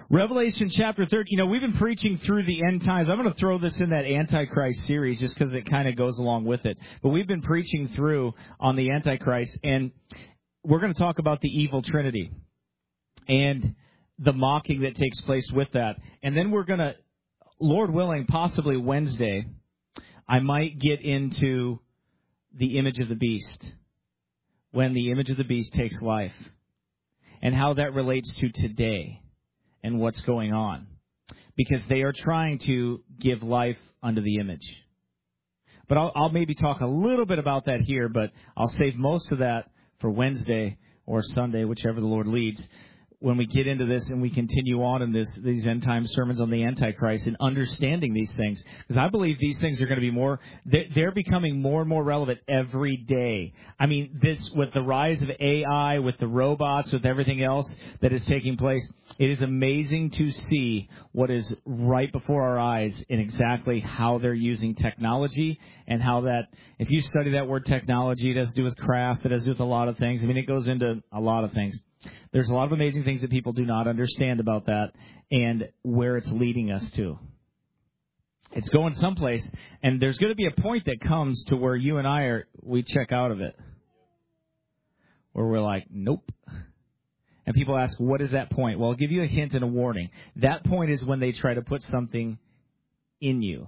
Revelation chapter 13. We've been preaching through the end times. I'm going to throw this in that Antichrist series just because it kind of goes along with it. But we've been preaching through on the Antichrist, and we're going to talk about the evil trinity and the mocking that takes place with that. And then we're going to, Lord willing, possibly Wednesday, I might get into the image of the beast, when the image of the beast takes life, and how that relates to today and what's going on, because they are trying to give life unto the image. But I'll maybe talk a little bit about that here, but I'll save most of that for Wednesday or Sunday, whichever the Lord leads, when we get into this and we continue on in these end time sermons on the Antichrist and understanding these things. Because I believe these things are going to be they're becoming more and more relevant every day. I mean, this, with the rise of AI, with the robots, with everything else that is taking place, it is amazing to see what is right before our eyes in exactly how they're using technology, and how that, if you study that word technology, it has to do with craft, it has to do with a lot of things. I mean, it goes into a lot of things. There's a lot of amazing things that people do not understand about that and where it's leading us to. It's going someplace, and there's going to be a point that comes to where you and I we check out of it, where we're like, nope. And people ask, what is that point? Well, I'll give you a hint and a warning. That point is when they try to put something in you.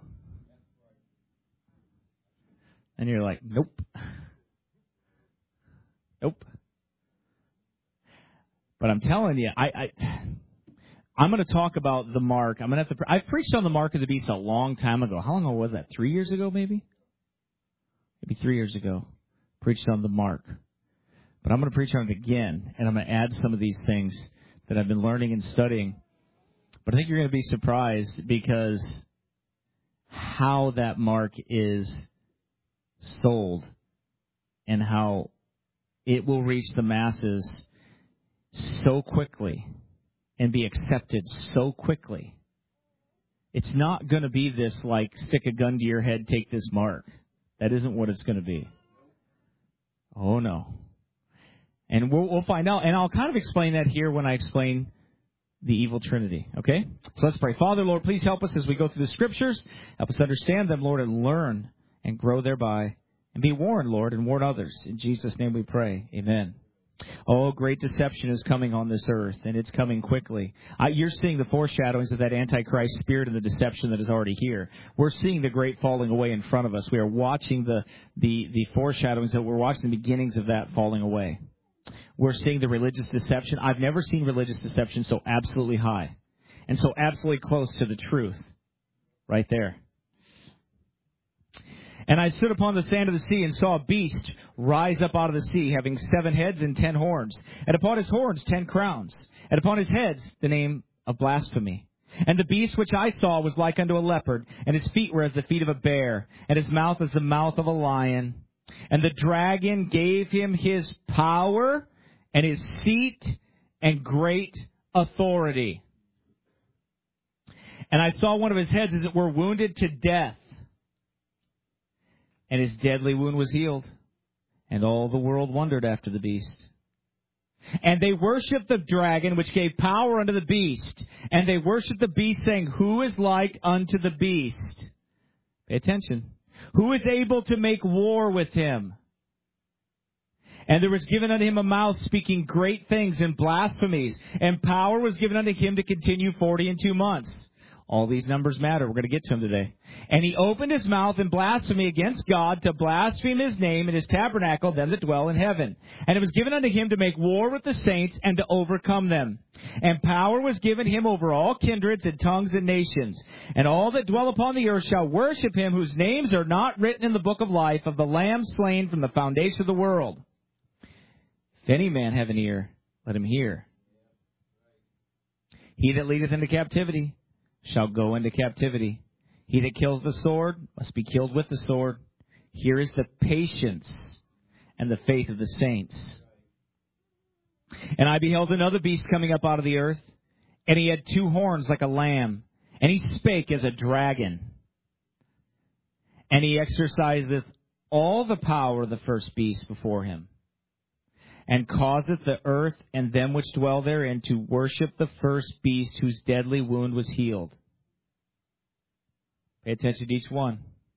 And you're like, nope. Nope. But I'm telling you, I'm going to talk about the mark. I've preached on the mark of the beast a long time ago. How long ago was that? 3 years ago, maybe? Maybe 3 years ago. Preached on the mark. But I'm going to preach on it again, and I'm going to add some of these things that I've been learning and studying. But I think you're going to be surprised, because how that mark is sold and how it will reach the masses so quickly and be accepted so quickly. It's not going to be this, like, stick a gun to your head, take this mark. That isn't what it's going to be. Oh, no. And we'll find out. And I'll kind of explain that here when I explain the evil trinity. Okay? So let's pray. Father, Lord, please help us as we go through the Scriptures. Help us understand them, Lord, and learn and grow thereby. And be warned, Lord, and warn others. In Jesus' name we pray. Amen. Oh, great deception is coming on this earth, and it's coming quickly. You're seeing the foreshadowings of that Antichrist spirit and the deception that is already here. We're seeing the great falling away in front of us. We are watching the foreshadowings, that we're watching the beginnings of that falling away. We're seeing the religious deception. I've never seen religious deception so absolutely high and so absolutely close to the truth right there. And I stood upon the sand of the sea and saw a beast rise up out of the sea, having 7 heads and 10 horns, and upon his horns 10 crowns, and upon his heads the name of blasphemy. And the beast which I saw was like unto a leopard, and his feet were as the feet of a bear, and his mouth as the mouth of a lion. And the dragon gave him his power and his seat and great authority. And I saw one of his heads as it were wounded to death. And his deadly wound was healed. And all the world wondered after the beast. And they worshipped the dragon, which gave power unto the beast. And they worshipped the beast, saying, Who is like unto the beast? Pay attention. Who is able to make war with him? And there was given unto him a mouth speaking great things and blasphemies. And power was given unto him to continue 42 months. All these numbers matter. We're going to get to them today. And he opened his mouth in blasphemy against God, to blaspheme his name and his tabernacle, them that dwell in heaven. And it was given unto him to make war with the saints and to overcome them. And power was given him over all kindreds and tongues and nations. And all that dwell upon the earth shall worship him, whose names are not written in the book of life of the Lamb slain from the foundation of the world. If any man have an ear, let him hear. He that leadeth into captivity shall go into captivity. He that kills the sword must be killed with the sword. Here is the patience and the faith of the saints. And I beheld another beast coming up out of the earth, and he had 2 horns like a lamb, and he spake as a dragon. And he exerciseth all the power of the first beast before him. and causeth the earth and them which dwell therein to worship the first beast whose deadly wound was healed. Pay attention to each one.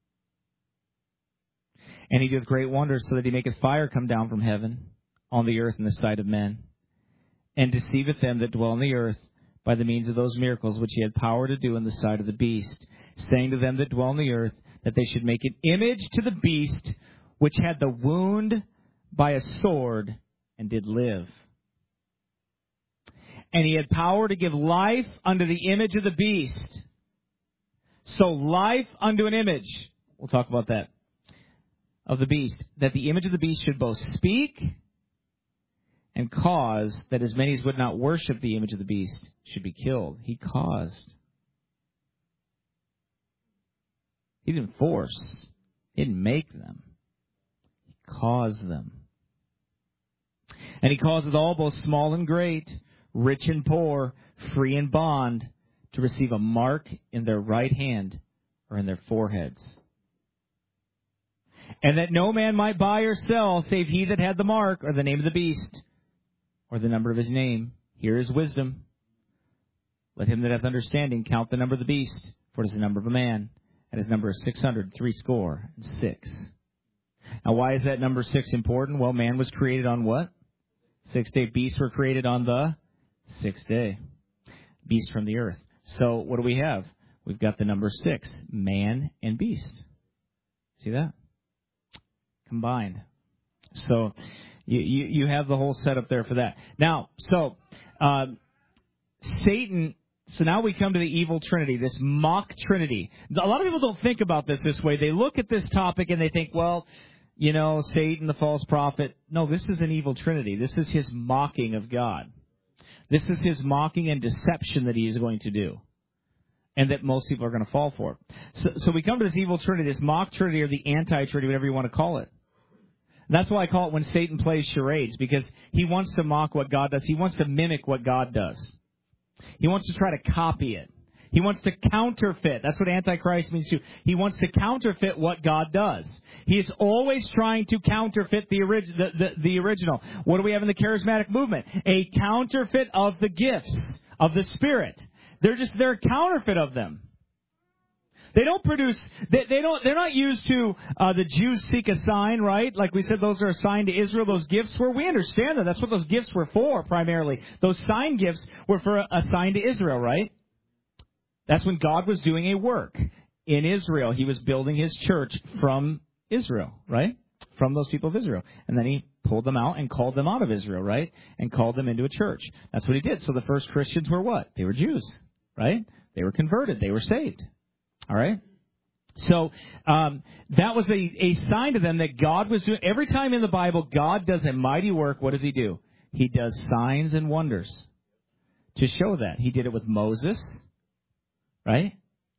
And he doeth great wonders, so that he maketh fire come down from heaven on the earth in the sight of men, and deceiveth them that dwell on the earth by the means of those miracles which he had power to do in the sight of the beast, saying to them that dwell on the earth that they should make an image to the beast which had the wound by a sword and did live. And he had power to give life unto the image of the beast. So life unto an image. We'll talk about that. Of the beast. That the image of the beast should both speak and cause that as many as would not worship the image of the beast should be killed. He caused. He didn't force. He didn't make them. He caused them. And he causeth all, both small and great, rich and poor, free and bond, to receive a mark in their right hand or in their foreheads. And that no man might buy or sell, save he that had the mark, or the name of the beast, or the number of his name. Here is wisdom. Let him that hath understanding count the number of the beast, for it is the number of a man, and his number is 666. Now, why is that number 6 important? Well, man was created on what? 6th day. Beasts were created on the 6th day. Beast from the earth. So, what do we have? We've got the number 6, man and beast. See that? Combined. So, you have the whole setup there for that. Now, Satan, so now we come to the evil trinity, this mock trinity. A lot of people don't think about this way. They look at this topic and they think, well, you know, Satan, the false prophet. No, this is an evil trinity. This is his mocking of God. This is his mocking and deception that he is going to do, and that most people are going to fall for. So we come to this evil trinity, this mock trinity, or the anti-trinity, whatever you want to call it. And that's why I call it when Satan plays charades, because he wants to mock what God does. He wants to mimic what God does. He wants to try to copy it. He wants to counterfeit. That's what Antichrist means too. He wants to counterfeit what God does. He is always trying to counterfeit the original. What do we have in the charismatic movement? A counterfeit of the gifts of the Spirit. They're a counterfeit of them. They don't produce. They're not used to the Jews seek a sign, right? Like we said, those are a sign to Israel. Those gifts were. We understand that. That's what those gifts were for, primarily. Those sign gifts were for a sign to Israel, right? That's when God was doing a work in Israel. He was building his church from Israel, right? From those people of Israel. And then he pulled them out and called them out of Israel, right? And called them into a church. That's what he did. So the first Christians were what? They were Jews, right? They were converted. They were saved. All right? So that was a sign to them that God was doing. Every time in the Bible God does a mighty work, what does he do? He does signs and wonders to show that. He did it with Moses, right?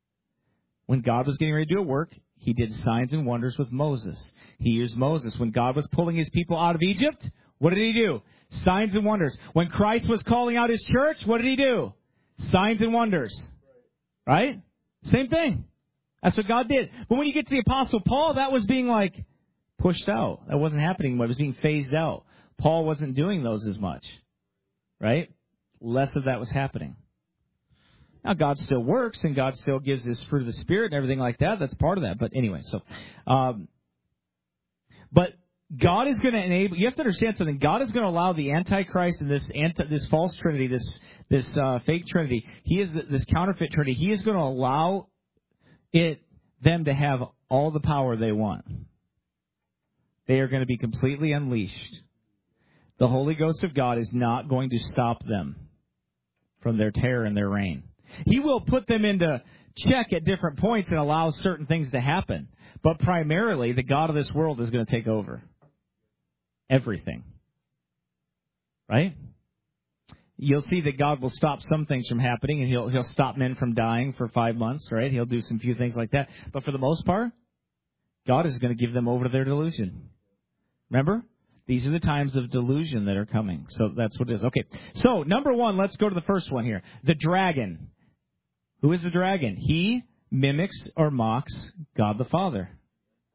When God was getting ready to do a work, he did signs and wonders with Moses. He used Moses. When God was pulling his people out of Egypt, what did he do? Signs and wonders. When Christ was calling out his church, what did he do? Signs and wonders. Right? Same thing. That's what God did. But when you get to the Apostle Paul, that was being pushed out. That wasn't happening. It was being phased out. Paul wasn't doing those as much. Right? Less of that was happening. Now, God still works, and God still gives his fruit of the Spirit and everything like that. That's part of that. But anyway, but God is going to enable. You have to understand something. God is going to allow the Antichrist and this false Trinity, this fake Trinity. He is this counterfeit Trinity. He is going to allow them to have all the power they want. They are going to be completely unleashed. The Holy Ghost of God is not going to stop them from their terror and their reign. He will put them into check at different points and allow certain things to happen. But primarily, the God of this world is going to take over everything. Right? You'll see that God will stop some things from happening, and he'll stop men from dying for 5 months, right? He'll do some few things like that. But for the most part, God is going to give them over to their delusion. Remember? These are the times of delusion that are coming. So that's what it is. Okay. So, number 1, let's go to the first one here. The dragon. Who is the dragon? He mimics or mocks God the Father.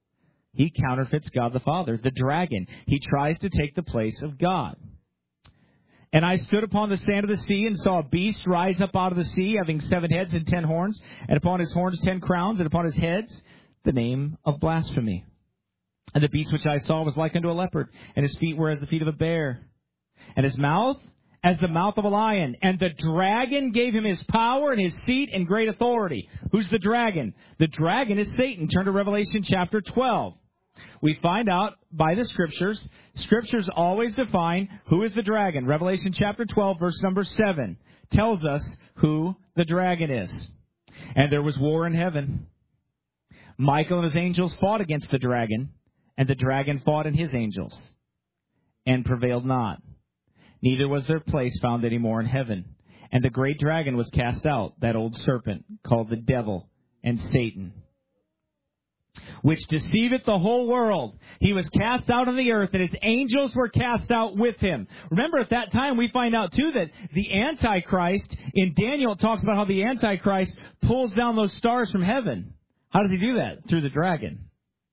He counterfeits God the Father. The dragon, he tries to take the place of God. And I stood upon the sand of the sea and saw a beast rise up out of the sea, having 7 heads and 10 horns, and upon his horns 10 crowns, and upon his heads the name of blasphemy. And the beast which I saw was like unto a leopard, and his feet were as the feet of a bear, and his mouth as the mouth of a lion. And the dragon gave him his power and his seat and great authority. Who's the dragon? The dragon is Satan. Turn to Revelation chapter 12. We find out by the Scriptures. Scriptures always define who is the dragon. Revelation chapter 12, verse number 7, tells us who the dragon is. And there was war in heaven. Michael and his angels fought against the dragon, and the dragon fought and his angels, and prevailed not. Neither was their place found any more in heaven. And the great dragon was cast out, that old serpent, called the devil and Satan, which deceiveth the whole world. He was cast out of the earth, and his angels were cast out with him. Remember, at that time, we find out, too, that the Antichrist, in Daniel, it talks about how the Antichrist pulls down those stars from heaven. How does he do that? Through the dragon.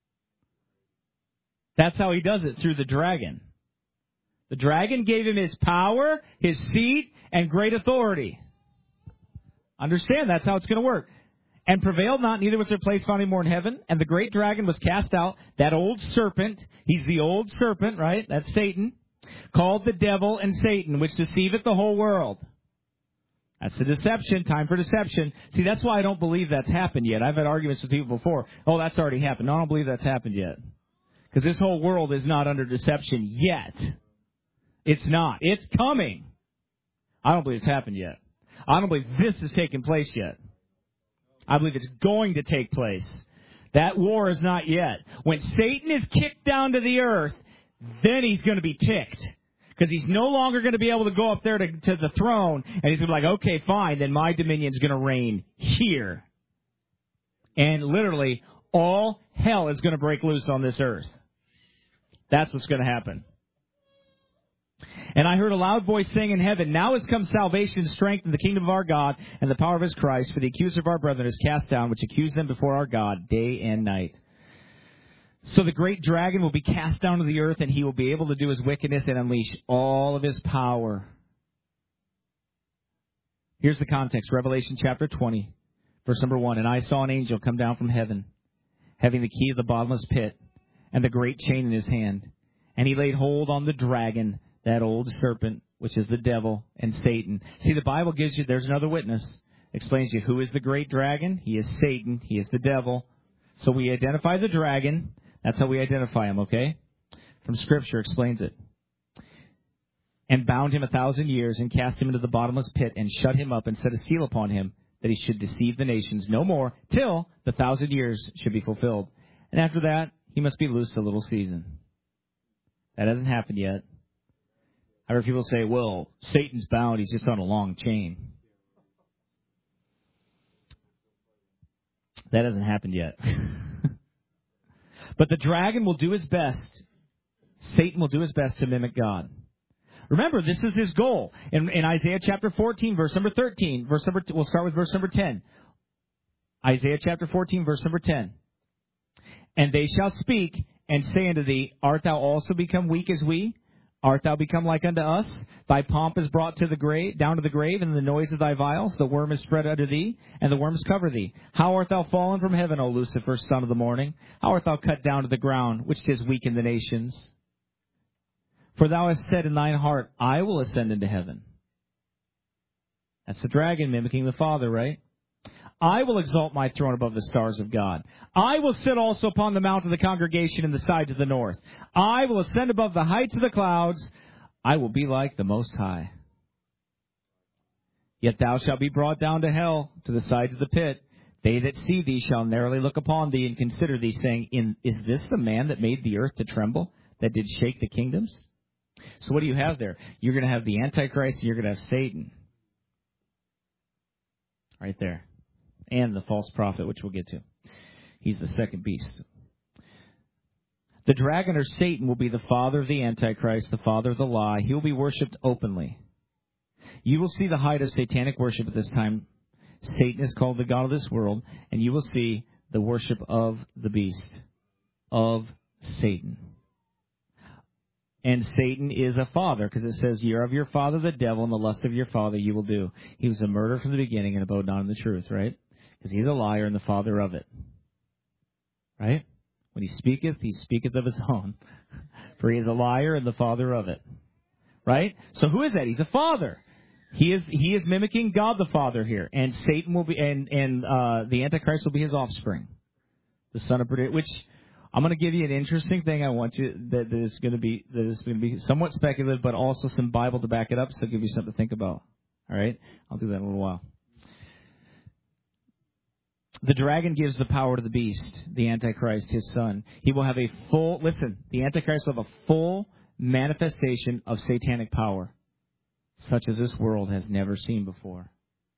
That's how he does it, through the dragon. The dragon gave him his power, his seat, and great authority. Understand, that's how it's going to work. And prevailed not, neither was there place found any more in heaven. And the great dragon was cast out, that old serpent. He's the old serpent, right? That's Satan. Called the devil and Satan, which deceiveth the whole world. That's the deception, time for deception. See, that's why I don't believe that's happened yet. I've had arguments with people before. Oh, that's already happened. No, I don't believe that's happened yet. Because this whole world is not under deception yet. It's not. It's coming. I don't believe it's happened yet. I don't believe this has taken place yet. I believe it's going to take place. That war is not yet. When Satan is kicked down to the earth, then he's going to be ticked. Because he's no longer going to be able to go up there to the throne, and he's going to be like, okay, fine, then my dominion is going to reign here. And literally, all hell is going to break loose on this earth. That's what's going to happen. And I heard a loud voice saying in heaven, now has come salvation and strength in the kingdom of our God and the power of his Christ, for the accuser of our brethren is cast down, which accused them before our God day and night. So the great dragon will be cast down to the earth, and he will be able to do his wickedness and unleash all of his power. Here's the context, Revelation chapter 20, verse number 1. And I saw an angel come down from heaven, having the key of the bottomless pit and the great chain in his hand. And he laid hold on the dragon, that old serpent, which is the devil and Satan. See, the Bible gives you, there's another witness, explains to you who is the great dragon. He is Satan. He is the devil. So we identify the dragon. That's how we identify him, okay? From Scripture explains it. And bound him 1,000 years, and cast him into the bottomless pit, and shut him up, and set a seal upon him, that he should deceive the nations no more, till the 1,000 years should be fulfilled. And after that, he must be loosed a little season. That hasn't happened yet. I heard people say, well, Satan's bound, he's just on a long chain. That hasn't happened yet. But the dragon will do his best. Satan will do his best to mimic God. Remember, this is his goal. In Isaiah chapter 14, verse number 13, we'll start with verse number 10. Isaiah chapter 14, verse number 10. And they shall speak and say unto thee, art thou also become weak as we? Art thou become like unto us? Thy pomp is brought to the grave, down to the grave, and the noise of thy vials. The worm is spread under thee, and the worms cover thee. How art thou fallen from heaven, O Lucifer, son of the morning? How art thou cut down to the ground, which didst weaken the nations? For thou hast said in thine heart, I will ascend into heaven. That's the dragon mimicking the Father, right? I will exalt my throne above the stars of God. I will sit also upon the mount of the congregation in the sides of the north. I will ascend above the heights of the clouds. I will be like the Most High. Yet thou shalt be brought down to hell, to the sides of the pit. They that see thee shall narrowly look upon thee and consider thee, saying, is this the man that made the earth to tremble, that did shake the kingdoms? So what do you have there? You're going to have the Antichrist, and you're going to have Satan. Right there. And the false prophet, which we'll get to. He's the second beast. The dragon or Satan will be the father of the Antichrist, the father of the lie. He will be worshipped openly. You will see the height of satanic worship at this time. Satan is called the god of this world, and you will see the worship of the beast. of Satan. And Satan is a father, because it says, "You're of your father the devil, and the lust of your father you will do." He was a murderer from the beginning and abode not in the truth, right? Because he's a liar and the father of it. Right? When he speaketh of his own. For he is a liar and the father of it. Right? So who is that? He's a father. He is mimicking God the Father here. And Satan will be, and the Antichrist will be his offspring. The son of perdition, which I'm going to give you an interesting thing. I want you that is going to be somewhat speculative, but also some Bible to back it up. So I'll give you something to think about. All right, I'll do that in a little while. The dragon gives the power to the beast, the Antichrist, his son. He will have a full. Listen, the Antichrist will have a full manifestation of satanic power, such as this world has never seen before.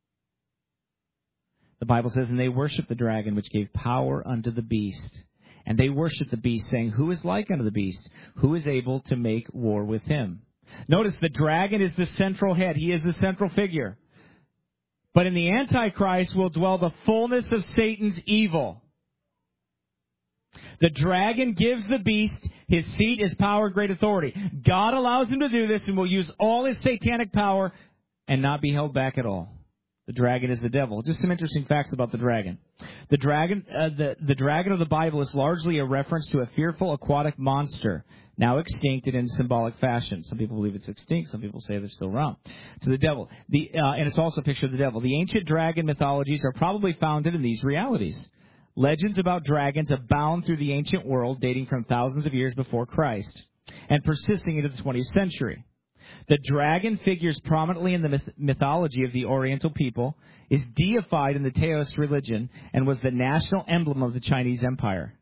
The Bible says, "And they worship the dragon, which gave power unto the beast. And they worship the beast, saying, Who is like unto the beast? Who is able to make war with him?" Notice the dragon is the central head. He is the central figure. But in the Antichrist will dwell the fullness of Satan's evil. The dragon gives the beast his seat, his power, great authority. God allows him to do this and will use all his satanic power and not be held back at all. The dragon is the devil. Just some interesting facts about the dragon. The dragon of the Bible is largely a reference to a fearful aquatic monster, now extinct and in symbolic fashion. Some people believe it's extinct. Some people say they're still around. To the devil. And it's also a picture of the devil. The ancient dragon mythologies are probably founded in these realities. Legends about dragons abound through the ancient world, dating from thousands of years before Christ and persisting into the 20th century. The dragon figures prominently in the mythology of the Oriental people, is deified in the Taoist religion, and was the national emblem of the Chinese Empire.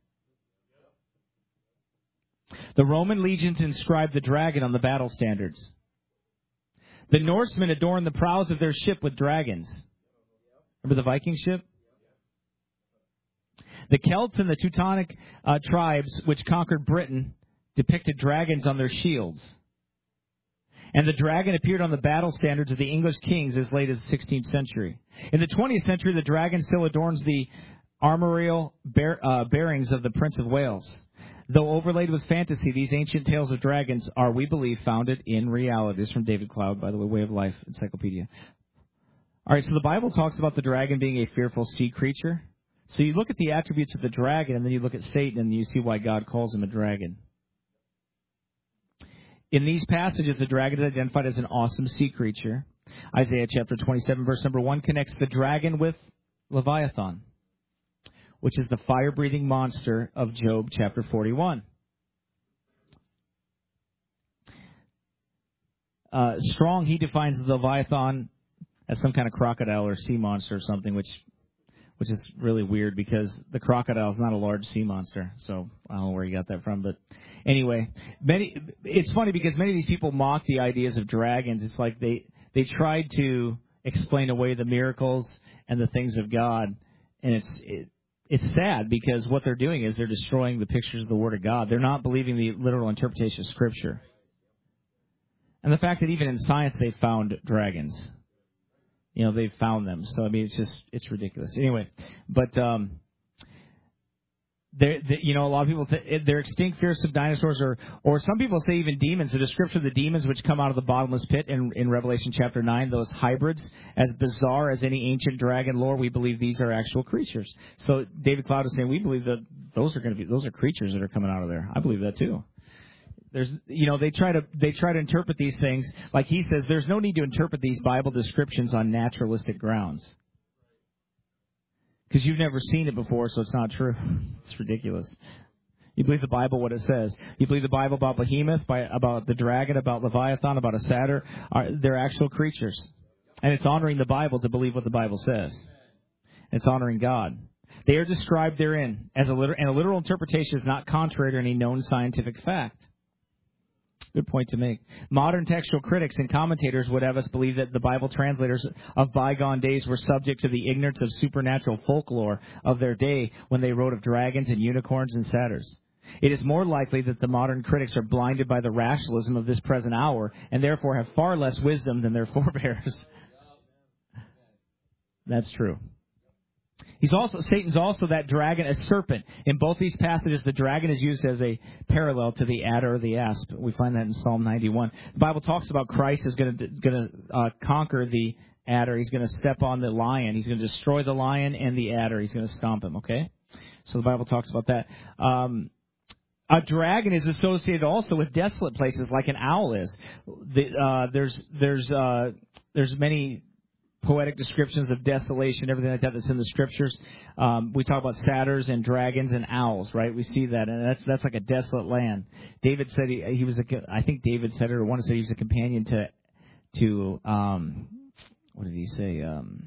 The Roman legions inscribed the dragon on the battle standards. The Norsemen adorned the prows of their ship with dragons. Remember the Viking ship? The Celts and the Teutonic tribes which conquered Britain depicted dragons on their shields. And the dragon appeared on the battle standards of the English kings as late as the 16th century. In the 20th century, the dragon still adorns the armorial bearings of the Prince of Wales. Though overlaid with fantasy, these ancient tales of dragons are, we believe, founded in reality. This is from David Cloud, by the way, Way of Life Encyclopedia. All right, so the Bible talks about the dragon being a fearful sea creature. So you look at the attributes of the dragon, and then you look at Satan, and you see why God calls him a dragon. In these passages, the dragon is identified as an awesome sea creature. Isaiah chapter 27, verse number 1 connects the dragon with Leviathan, which is the fire-breathing monster of Job chapter 41. Strong, he defines the Leviathan as some kind of crocodile or sea monster or something, which is really weird because the crocodile is not a large sea monster. So I don't know where you got that from. But anyway, it's funny because many of these people mock the ideas of dragons. It's like they tried to explain away the miracles and the things of God. And it's sad because what they're doing is they're destroying the pictures of the Word of God. They're not believing the literal interpretation of Scripture. And the fact that even in science they found dragons. You know, they've found them. So, I mean, it's ridiculous. Anyway, but, a lot of people, they're extinct fearsome dinosaurs, or some people say even demons. The description of the demons which come out of the bottomless pit in Revelation chapter 9, those hybrids, as bizarre as any ancient dragon lore, we believe these are actual creatures. So, David Cloud is saying we believe that those are creatures that are coming out of there. I believe that too. They try to interpret these things. Like he says, there's no need to interpret these Bible descriptions on naturalistic grounds. Because you've never seen it before, so it's not true. It's ridiculous. You believe the Bible, what it says. You believe the Bible about Behemoth, about the dragon, about Leviathan, about a satyr. They're actual creatures. And it's honoring the Bible to believe what the Bible says. It's honoring God. They are described therein and a literal interpretation is not contrary to any known scientific fact. Good point to make. Modern textual critics and commentators would have us believe that the Bible translators of bygone days were subject to the ignorance of supernatural folklore of their day when they wrote of dragons and unicorns and satyrs. It is more likely that the modern critics are blinded by the rationalism of this present hour and therefore have far less wisdom than their forebears. That's true. Satan's also that dragon, a serpent. In both these passages, the dragon is used as a parallel to the adder or the asp. We find that in Psalm 91. The Bible talks about Christ is going to conquer the adder. He's going to step on the lion. He's going to destroy the lion and the adder. He's going to stomp him, okay? So the Bible talks about that. A dragon is associated also with desolate places like an owl is. There's many poetic descriptions of desolation, everything like that that's in the Scriptures. We talk about satyrs and dragons and owls, right? We see that, and that's like a desolate land. David said he was I think David said it, or one said he was a companion to what did he say?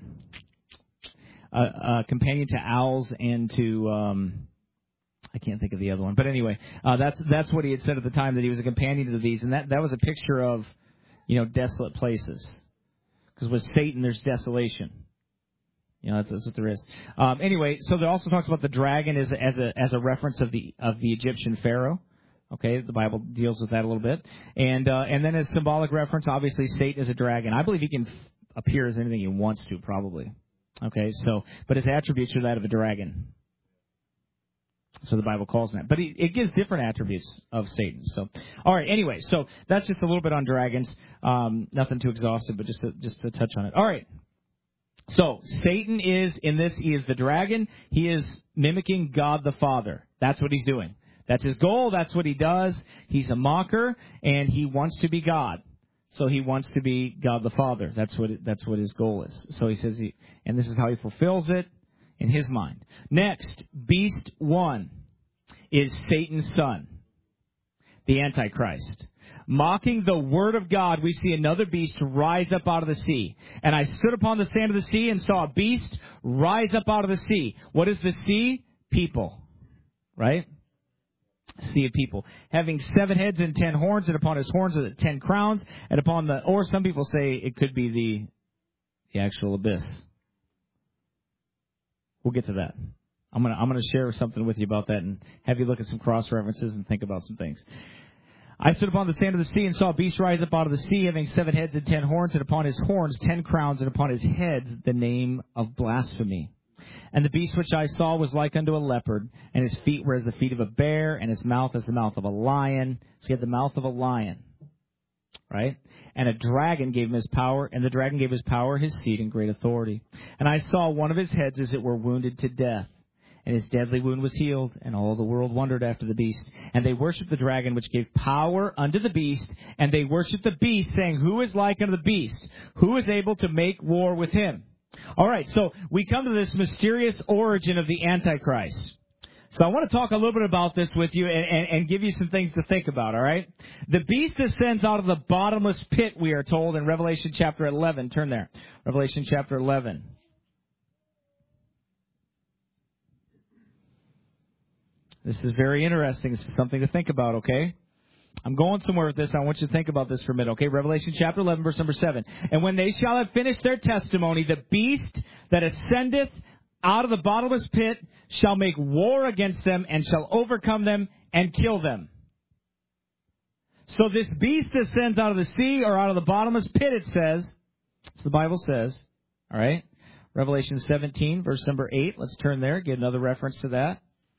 A companion to owls and to I can't think of the other one, but anyway, that's what he had said at the time, that he was a companion to these, and that was a picture of desolate places. Because with Satan, there's desolation. That's what there is. Anyway, so there also talks about the dragon as a reference of the Egyptian pharaoh. Okay, the Bible deals with that a little bit, and then as symbolic reference, obviously Satan is a dragon. I believe he can appear as anything he wants to, probably. Okay, but his attributes are that of a dragon. So the Bible calls him that. But it gives different attributes of Satan. So, all right, anyway, so that's just a little bit on dragons. Nothing too exhaustive, but just to touch on it. All right. So Satan is, he is the dragon. He is mimicking God the Father. That's what he's doing. That's his goal. That's what he does. He's a mocker, and he wants to be God. So he wants to be God the Father. That's what his goal is. So he says, and this is how he fulfills it in his mind. Next, Beast 1 is Satan's son, the Antichrist. Mocking the word of God, we see another beast rise up out of the sea. And I stood upon the sand of the sea and saw a beast rise up out of the sea. What is the sea? People. Right? Sea of people. Having 7 heads and 10 horns, and upon his horns are 10 crowns, and upon or some people say it could be the actual abyss. We'll get to that. I'm gonna share something with you about that and have you look at some cross references and think about some things. I stood upon the sand of the sea and saw a beast rise up out of the sea, having 7 heads and 10 horns, and upon his horns 10 crowns, and upon his heads the name of blasphemy. And the beast which I saw was like unto a leopard, and his feet were as the feet of a bear, and his mouth as the mouth of a lion. So he had the mouth of a lion. Right? And a dragon gave him his power, and the dragon gave his power, his seat, and great authority. And I saw one of his heads as it were wounded to death, and his deadly wound was healed, and all the world wondered after the beast. And they worshipped the dragon, which gave power unto the beast, and they worshipped the beast, saying, Who is like unto the beast? Who is able to make war with him? All right, so we come to this mysterious origin of the Antichrist. So I want to talk a little bit about this with you and give you some things to think about, all right? The beast descends out of the bottomless pit, we are told, in Revelation chapter 11. Turn there. Revelation chapter 11. This is very interesting. This is something to think about, okay? I'm going somewhere with this. I want you to think about this for a minute, okay? Revelation chapter 11, verse number 7. And when they shall have finished their testimony, the beast that ascendeth out of the bottomless pit shall make war against them and shall overcome them and kill them. So this beast descends out of the sea or out of the bottomless pit, it says. So the Bible says. All right. Revelation 17, verse number 8. Let's turn there. Get another reference to that.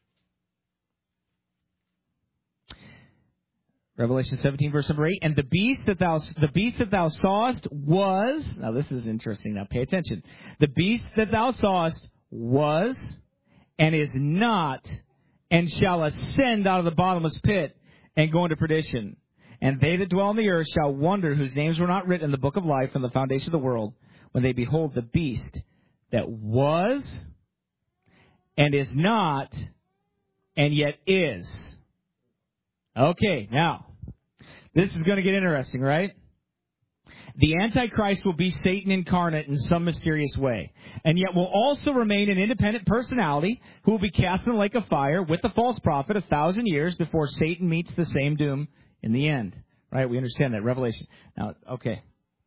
Revelation 17, verse number 8. And the beast that thou sawest was, now this is interesting, now pay attention. The beast that thou sawest was and is not and shall ascend out of the bottomless pit and go into perdition. And they that dwell on the earth shall wonder whose names were not written in the book of life from the foundation of the world when they behold the beast that was and is not and yet is. Okay, now, this is going to get interesting, right? The Antichrist will be Satan incarnate in some mysterious way, and yet will also remain an independent personality who will be cast in the lake of fire with the false prophet 1,000 years before Satan meets the same doom in the end. Right? We understand that. Revelation. Now, okay.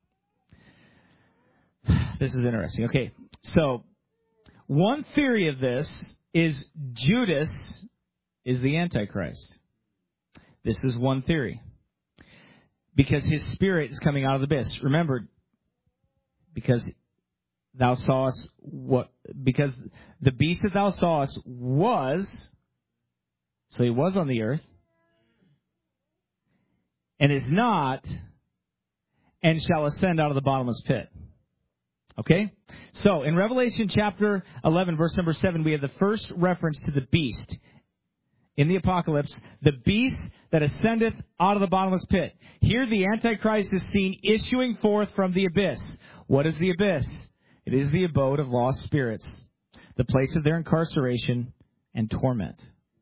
This is interesting. Okay, so one theory of this is Judas is the Antichrist. This is one theory. Because his spirit is coming out of the abyss. Remember, because thou sawest what? Because the beast that thou sawest was, so he was on the earth, and is not, and shall ascend out of the bottomless pit. Okay? So, in Revelation chapter 11, verse number 7, we have the first reference to the beast. In the apocalypse, the beast that ascendeth out of the bottomless pit. Here the Antichrist is seen issuing forth from the abyss. What is the abyss? It is the abode of lost spirits, the place of their incarceration and torment.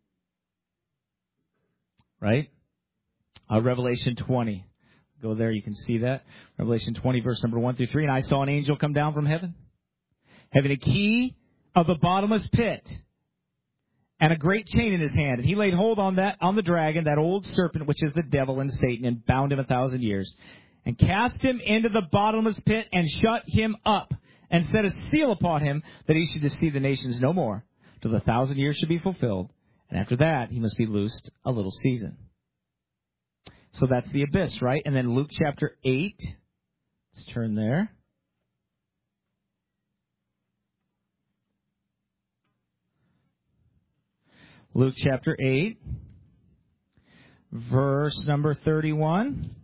Right? Revelation 20. Go there, you can see that. Revelation 20, verse number 1 through 3. And I saw an angel come down from heaven, having a key of the bottomless pit, and a great chain in his hand. And he laid hold on the dragon, that old serpent, which is the devil and Satan, and bound him 1,000 years, and cast him into the bottomless pit, and shut him up, and set a seal upon him, that he should deceive the nations no more, till the 1,000 years should be fulfilled. And after that, he must be loosed a little season. So that's the abyss, right? And then Luke chapter 8. Let's turn there. Luke chapter 8, verse number 31.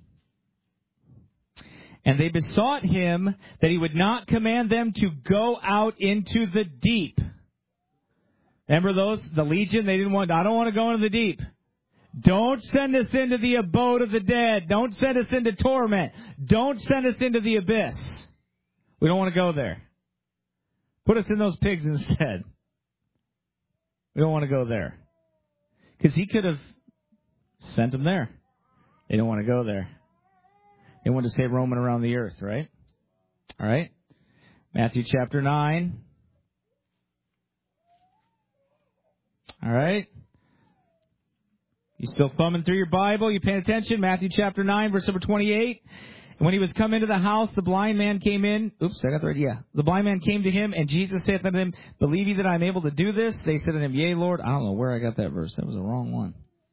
And they besought him that he would not command them to go out into the deep. Remember those? The legion, I don't want to go into the deep. Don't send us into the abode of the dead. Don't send us into torment. Don't send us into the abyss. We don't want to go there. Put us in those pigs instead. We don't want to go there. Because he could have sent them there. They don't want to go there. They want to stay roaming around the earth, right? All right. Matthew chapter 9. All right. You still thumbing through your Bible? You paying attention? Matthew chapter 9, verse number 28. And when he was come into the house, the blind man came in. Oops, I got that right. Yeah. The blind man came to him, and Jesus saith unto him, Believe ye that I am able to do this? They said unto him, Yea, Lord. I don't know where I got that verse. That was the wrong one.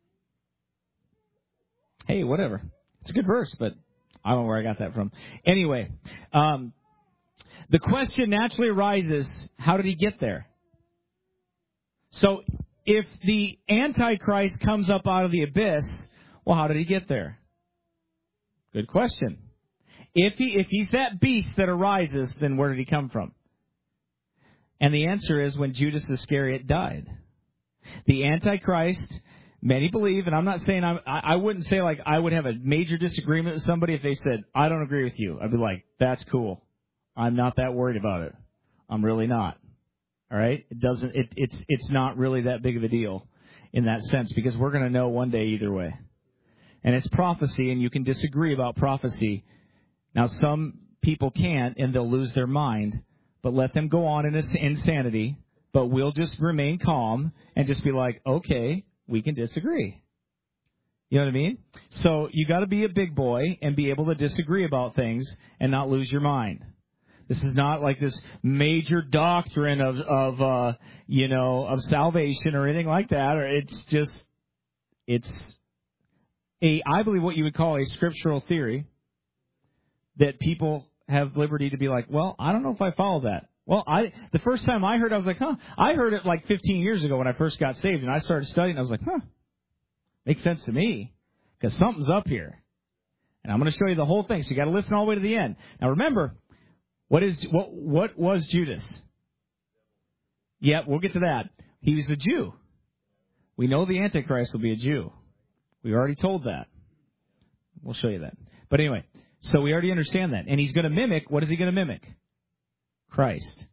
Hey, whatever. It's a good verse, but I don't know where I got that from. Anyway, the question naturally arises, how did he get there? So, if the Antichrist comes up out of the abyss, well, how did he get there? Good question. If he's that beast that arises, then where did he come from? And the answer is when Judas Iscariot died. The Antichrist, many believe, and I'm not saying I wouldn't say like I would have a major disagreement with somebody if they said, I don't agree with you. I'd be like, that's cool. I'm not that worried about it. I'm really not. All right? It's not really that big of a deal in that sense because we're going to know one day either way. And it's prophecy, and you can disagree about prophecy. Now, some people can't, and they'll lose their mind, but let them go on in insanity, but we'll just remain calm and just be like, okay, we can disagree. You know what I mean? So you got to be a big boy and be able to disagree about things and not lose your mind. This is not like this major doctrine of salvation or anything like that. Or it's I believe what you would call a scriptural theory that people have liberty to be like, well, I don't know if I follow that. Well, the first time I heard it, I was like, I heard it like 15 years ago when I first got saved, and I started studying. I was like, makes sense to me because something's up here. And I'm going to show you the whole thing, so you got to listen all the way to the end. Now, remember, what was Judas? Yeah, we'll get to that. He was a Jew. We know the Antichrist will be a Jew. We already told that. We'll show you that. But anyway, so we already understand that. And he's going to mimic, what is he going to mimic? Christ.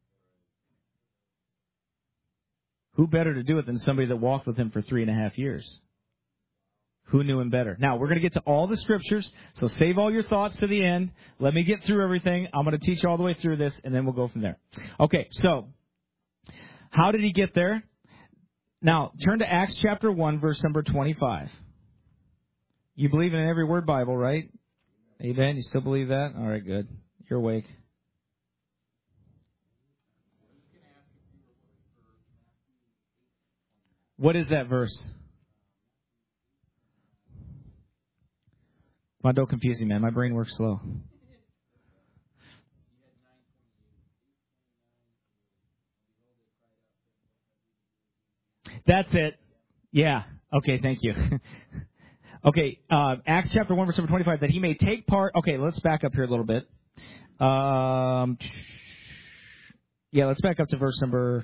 Who better to do it than somebody that walked with him for 3.5 years? Who knew him better? Now, we're going to get to all the scriptures, so save all your thoughts to the end. Let me get through everything. I'm going to teach all the way through this, and then we'll go from there. Okay, so how did he get there? Now, turn to Acts chapter 1, verse number 25. You believe in every word Bible, right? Amen. You still believe that? All right, good. You're awake. What is that verse? Come on, don't confuse me, man. My brain works slow. That's it. Yeah. Okay, thank you. Okay, Acts chapter 1, verse number 25, that he may take part. Okay, let's back up here a little bit. Let's back up to verse number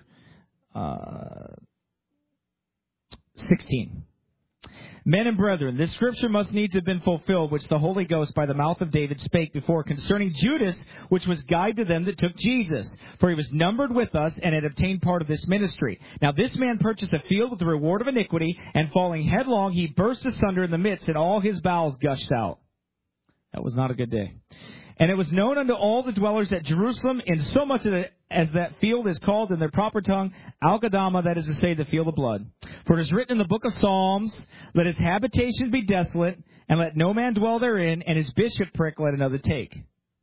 16. Men and brethren, this scripture must needs have been fulfilled, which the Holy Ghost by the mouth of David spake before concerning Judas, which was guide to them that took Jesus. For he was numbered with us, and had obtained part of this ministry. Now this man purchased a field with the reward of iniquity, and falling headlong, he burst asunder in the midst, and all his bowels gushed out. That was not a good day. And it was known unto all the dwellers at Jerusalem, in so much as that field is called in their proper tongue, Al-Gadama, that is to say, the field of blood. For it is written in the book of Psalms, let his habitation be desolate, and let no man dwell therein, and his bishopric let another take.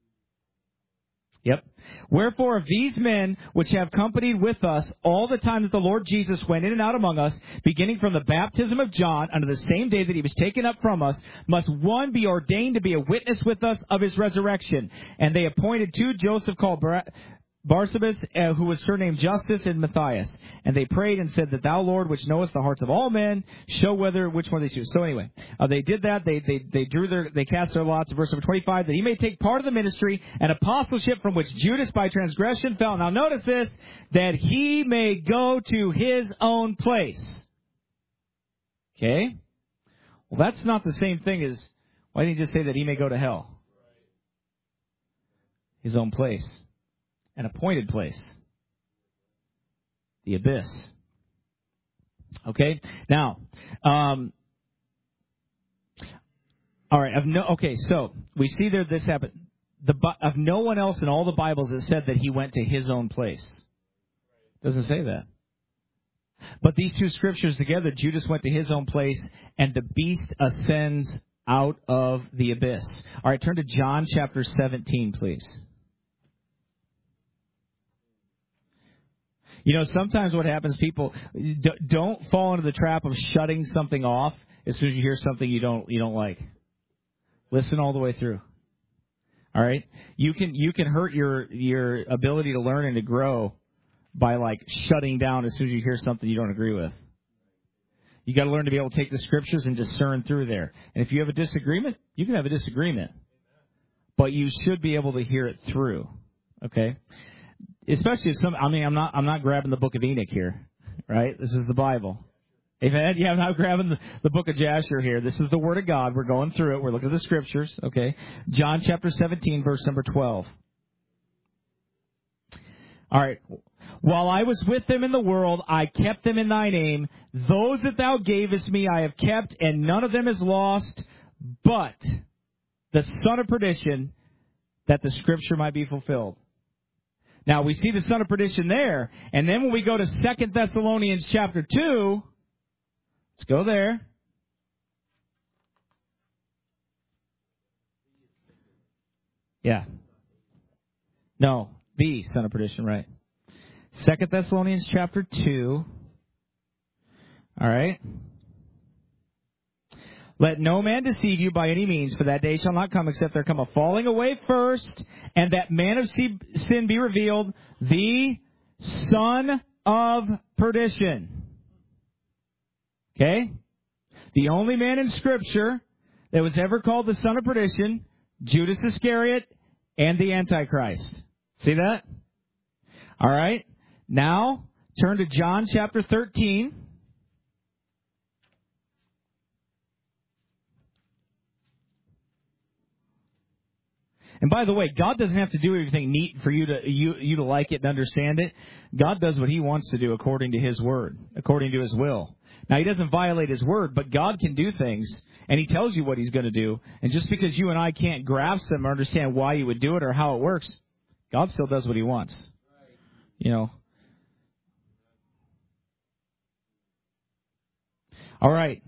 Yep. Wherefore of these men which have companied with us all the time that the Lord Jesus went in and out among us, beginning from the baptism of John unto the same day that he was taken up from us, must one be ordained to be a witness with us of his resurrection. And they appointed two, Joseph called Barsabas, who was surnamed Justus, and Matthias. And they prayed and said that thou, Lord, which knowest the hearts of all men, show which one they choose. So anyway, they did that. They cast their lots. Verse number 25, that he may take part of the ministry and apostleship from which Judas by transgression fell. Now notice this, that he may go to his own place. Okay? Well, that's not the same thing as, why didn't he just say that he may go to hell? His own place. An appointed place. The abyss. Okay? Now, all right. So we see there this happened. Of no one else in all the Bibles it said that he went to his own place. Doesn't say that. But these two scriptures together, Judas went to his own place, and the beast ascends out of the abyss. All right, turn to John chapter 17, please. You know, sometimes what happens, people don't fall into the trap of shutting something off as soon as you hear something you don't like. Listen all the way through. All right? You can hurt your ability to learn and to grow by like shutting down as soon as you hear something you don't agree with. You got to learn to be able to take the scriptures and discern through there. And if you have a disagreement, you can have a disagreement. But you should be able to hear it through. Okay? Especially if I'm not grabbing the book of Enoch here, right? This is the Bible. Amen? Yeah, I'm not grabbing the book of Jasher here. This is the Word of God. We're going through it. We're looking at the Scriptures, okay? John chapter 17, verse number 12. All right. While I was with them in the world, I kept them in thy name. Those that thou gavest me I have kept, and none of them is lost, but the son of perdition, that the Scripture might be fulfilled. Now, we see the son of perdition there. And then when we go to 2 Thessalonians chapter 2, let's go there. Yeah. No, the son of perdition, right. 2 Thessalonians chapter 2. All right. Let no man deceive you by any means, for that day shall not come except there come a falling away first, and that man of sin be revealed, the son of perdition. Okay? The only man in Scripture that was ever called the son of perdition, Judas Iscariot, and the Antichrist. See that? All right. Now, turn to John chapter 13. And by the way, God doesn't have to do everything neat for you to like it and understand it. God does what He wants to do according to His Word, according to His will. Now, He doesn't violate His Word, but God can do things, and He tells you what He's going to do. And just because you and I can't grasp them or understand why He would do it or how it works, God still does what He wants. You know. All right.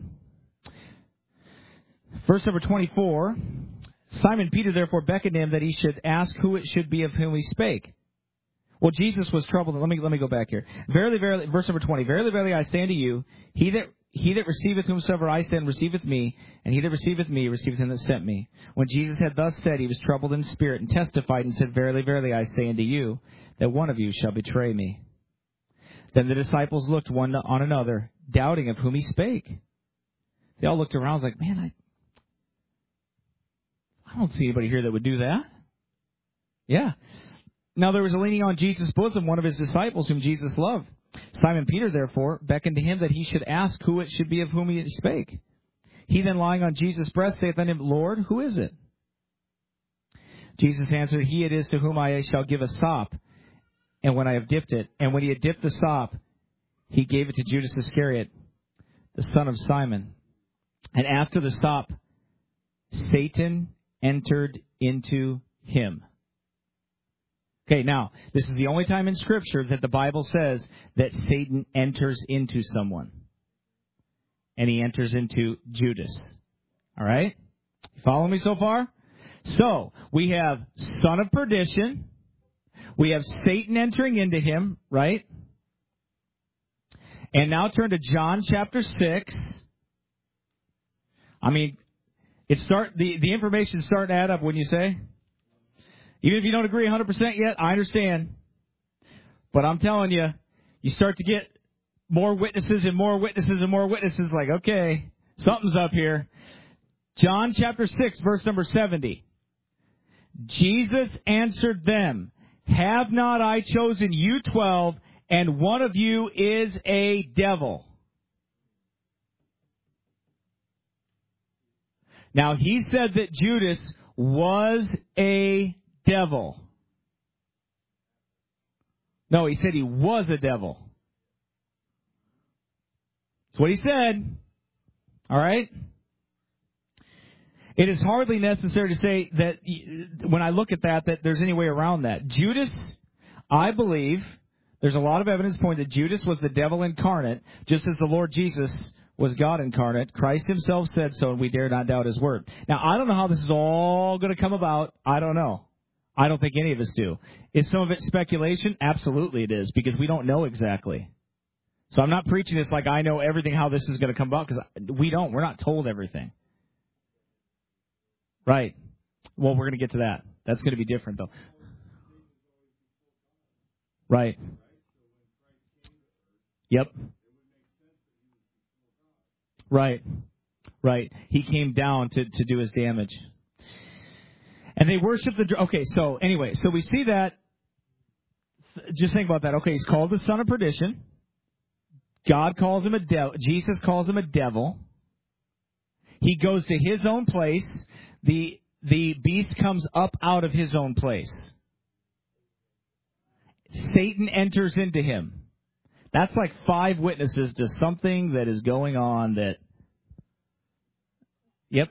Verse number 24. Simon Peter therefore beckoned him that he should ask who it should be of whom he spake. Well, Jesus was troubled. Let me go back here. Verily, verily, verse number 20. Verily, verily, I say unto you, he that receiveth whomsoever I send receiveth me, and he that receiveth me receiveth him that sent me. When Jesus had thus said, he was troubled in spirit, and testified, and said, Verily, verily, I say unto you, that one of you shall betray me. Then the disciples looked one on another, doubting of whom he spake. They all looked around, I was like, man, I don't see anybody here that would do that. Yeah. Now there was a leaning on Jesus' bosom, one of his disciples whom Jesus loved. Simon Peter, therefore, beckoned to him that he should ask who it should be of whom he spake. He then, lying on Jesus' breast, saith unto him, Lord, who is it? Jesus answered, He it is to whom I shall give a sop, and when I have dipped it. And when he had dipped the sop, he gave it to Judas Iscariot, the son of Simon. And after the sop, Satan entered into him. Okay, now, this is the only time in Scripture that the Bible says that Satan enters into someone. And he enters into Judas. All right? You follow me so far? So, we have son of perdition. We have Satan entering into him, right? And now turn to John chapter 6. I mean, the information's starting to add up, wouldn't you say? Even if you don't agree 100% yet, I understand. But I'm telling you, you start to get more witnesses and more witnesses and more witnesses, like, okay, something's up here. John chapter 6, verse number 70. Jesus answered them, Have not I chosen you 12, and one of you is a devil? Now, he said that Judas was a devil. No, he said he was a devil. That's what he said. All right? It is hardly necessary to say that when I look at that there's any way around that. Judas, I believe, there's a lot of evidence pointing that Judas was the devil incarnate, just as the Lord Jesus was God incarnate. Christ himself said so, and we dare not doubt his word. Now, I don't know how this is all going to come about. I don't know. I don't think any of us do. Is some of it speculation? Absolutely it is, because we don't know exactly. So I'm not preaching this like I know everything how this is going to come about, because we don't. We're not told everything. Right. Well, we're going to get to that. That's going to be different, though. Right. Yep. Right. Right. He came down to do his damage. And they worship the... Okay, so anyway, so we see that... Just think about that. Okay, he's called the son of perdition. God calls him a devil. Jesus calls him a devil. He goes to his own place. The beast comes up out of his own place. Satan enters into him. That's like 5 witnesses to something that is going on that... Yep.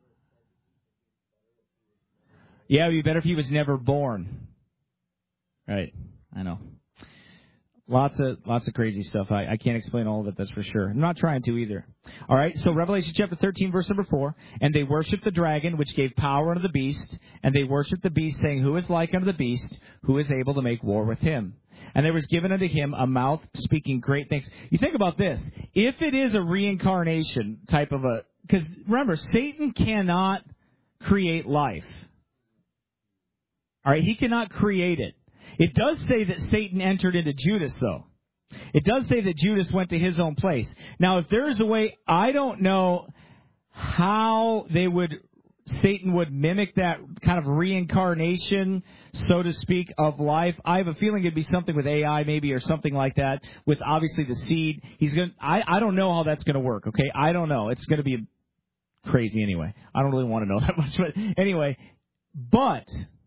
Yeah, it would be better if he was never born. Right. I know. Lots of crazy stuff. I can't explain all of it, that's for sure. I'm not trying to either. All right, so Revelation chapter 13, verse number 4. And they worshiped the dragon, which gave power unto the beast. And they worshiped the beast, saying, Who is like unto the beast? Who is able to make war with him? And there was given unto him a mouth speaking great things. You think about this. If it is a reincarnation type of a... Because remember, Satan cannot create life. All right, he cannot create it. It does say that Satan entered into Judas, though. It does say that Judas went to his own place. Now, if there is a way, I don't know how Satan would mimic that kind of reincarnation, so to speak, of life. I have a feeling it'd be something with AI maybe, or something like that, with obviously the seed. I don't know how that's going to work, okay? I don't know. It's going to be crazy anyway. I don't really want to know that much, but anyway. But...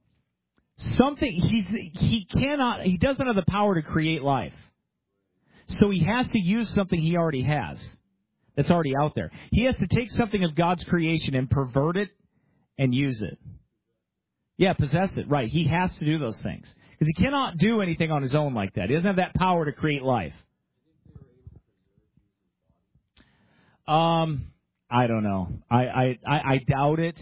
he doesn't have the power to create life. So he has to use something he already has, that's already out there. He has to take something of God's creation and pervert it and use it. Yeah, possess it. Right. He has to do those things. Because he cannot do anything on his own like that. He doesn't have that power to create life. I don't know. I doubt it.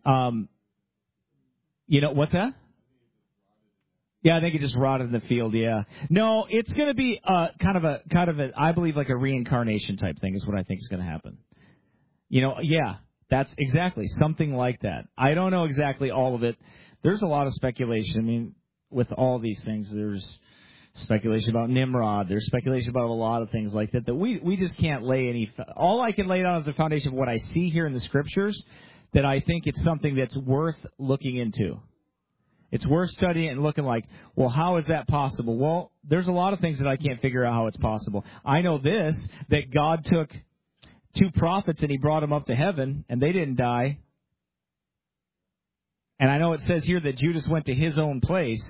What's that? Yeah, I think it just rotted in the field, yeah. No, it's going to be kind of a, I believe, like a reincarnation type thing is what I think is going to happen. Yeah, that's exactly, something like that. I don't know exactly all of it. There's a lot of speculation. I mean, with all these things, there's speculation about Nimrod. There's speculation about a lot of things like that we just can't lay any. All I can lay down is the foundation of what I see here in the Scriptures, that I think it's something that's worth looking into. It's worth studying and looking like, well, how is that possible? Well, there's a lot of things that I can't figure out how it's possible. I know this, that God took 2 prophets and he brought them up to heaven, and they didn't die. And I know it says here that Judas went to his own place.